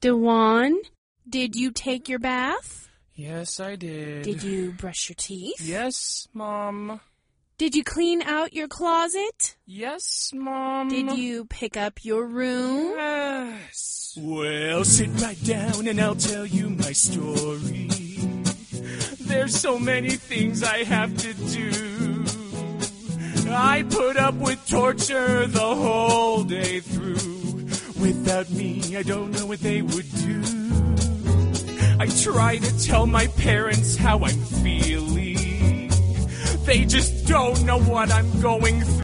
Dewan, did you take your bath? Yes, I did. Did you brush your teeth? Yes, Mom. Did you clean out your closet? Yes, Mom. Did you pick up your room? Yes. Well, sit right down and I'll tell you my story. There's so many things I have to do. I put up with torture the whole day through. Without me, I don't know what they would do. I try to tell my parents how I'm feeling. They just don't know what I'm going through.